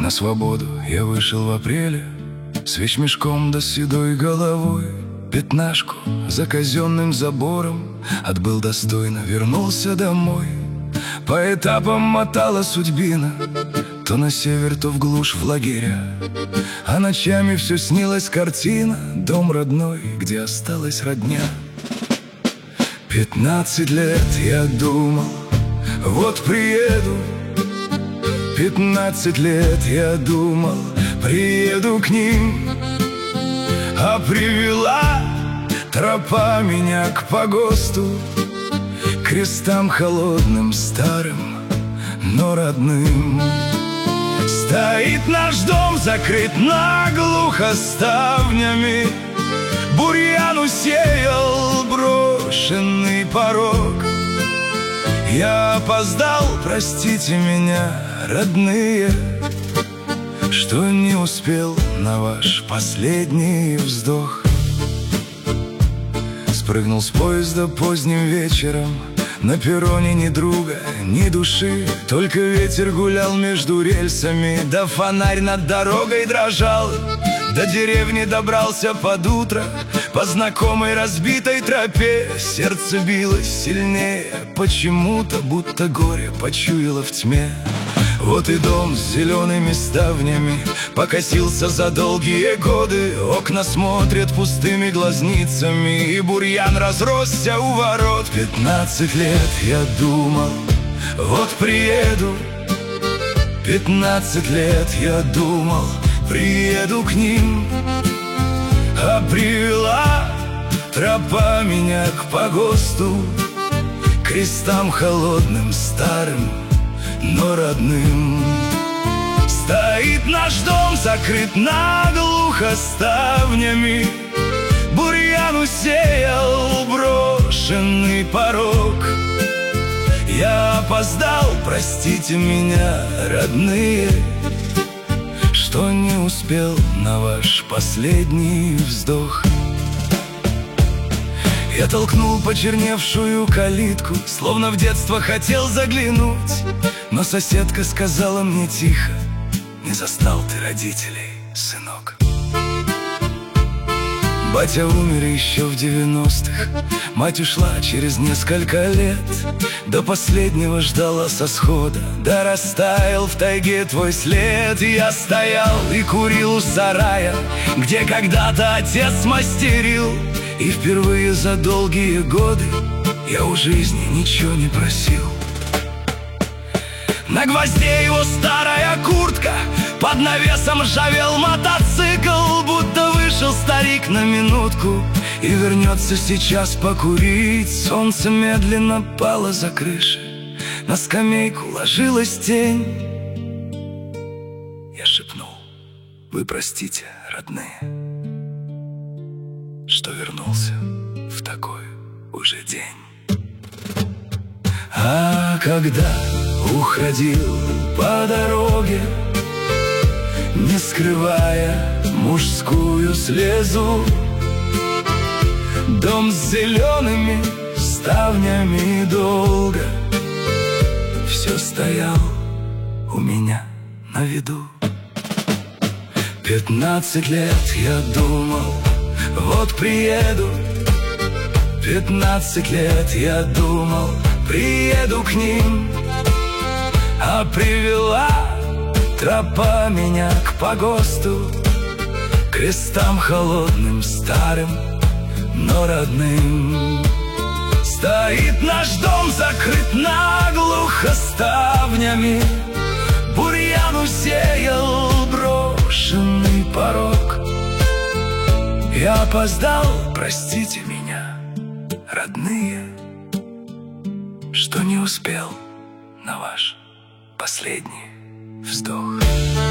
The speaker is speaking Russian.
На свободу я вышел в апреле, с вещмешком да седой головой. Пятнашку за казенным забором отбыл достойно, вернулся домой. По этапам мотала судьбина, то на север, то в глушь, в лагеря. А ночами все снилась картина, дом родной, где осталась родня. 15 лет я думал, вот приеду. 15 лет я думал, приеду к ним. А привела тропа меня к погосту, к крестам холодным, старым, но родным. Стоит наш дом, закрыт наглухо ставнями, бурьян усеял брошенный порог. Я опоздал, простите меня, родные, что не успел на ваш последний вздох. Спрыгнул с поезда поздним вечером, на перроне ни друга, ни души, только ветер гулял между рельсами, да фонарь над дорогой дрожал. До деревни добрался под утро, по знакомой разбитой тропе. Сердце билось сильнее, почему-то, будто горе почуяло в тьме. Вот и дом с зелеными ставнями покосился за долгие годы. Окна смотрят пустыми глазницами, и бурьян разросся у ворот. 15 лет я думал, вот приеду. 15 лет я думал, приеду к ним. А привела тропа меня к погосту, к крестам холодным, старым, но родным. Стоит наш дом, закрыт наглухо ставнями, бурьян усеял брошенный порог. Я опоздал, простите меня, родные, что не успел на ваш последний вздох. Я толкнул почерневшую калитку, словно в детство хотел заглянуть, но соседка сказала мне тихо: не застал ты родителей, сынок. Батя умер еще в 90-х, мать ушла через несколько лет. До последнего ждала со схода, да растаял в тайге твой след. И я стоял и курил у сарая, где когда-то отец мастерил. И впервые за долгие годы я у жизни ничего не просил. На гвозде его старая куртка, под навесом ржавел мотоцикл. Будто вышел старик на минутку и вернется сейчас покурить. Солнце медленно пало за крышей, на скамейку ложилась тень. Я шепнул: вы простите, родные, что вернулся в такой уже день. А когда уходил по дороге, не скрывая мужскую слезу, дом с зелеными ставнями долго все стоял у меня на виду. 15 лет я думал, вот приеду. 15 лет я думал, приеду к ним. А привела тропа меня к погосту, к крестам холодным, старым, но родным. Стоит наш дом, закрыт наглухо ставнями, бурьян усеял брошенный порог. Я опоздал, простите меня, родные, что не успел на ваш последний вздох.